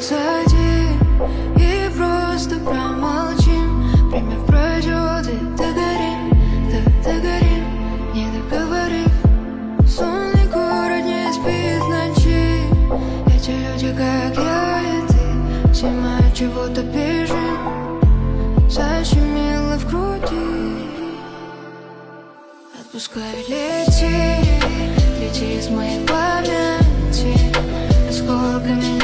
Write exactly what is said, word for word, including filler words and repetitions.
позади и просто промолчим. Время пройдет и догорим, да догорим, не договорив. Сонный город не спит в ночи. Эти люди, как я и ты, зима чего-то бежим, защемило в груди. Отпускай, лети, лети из моей памяти осколками.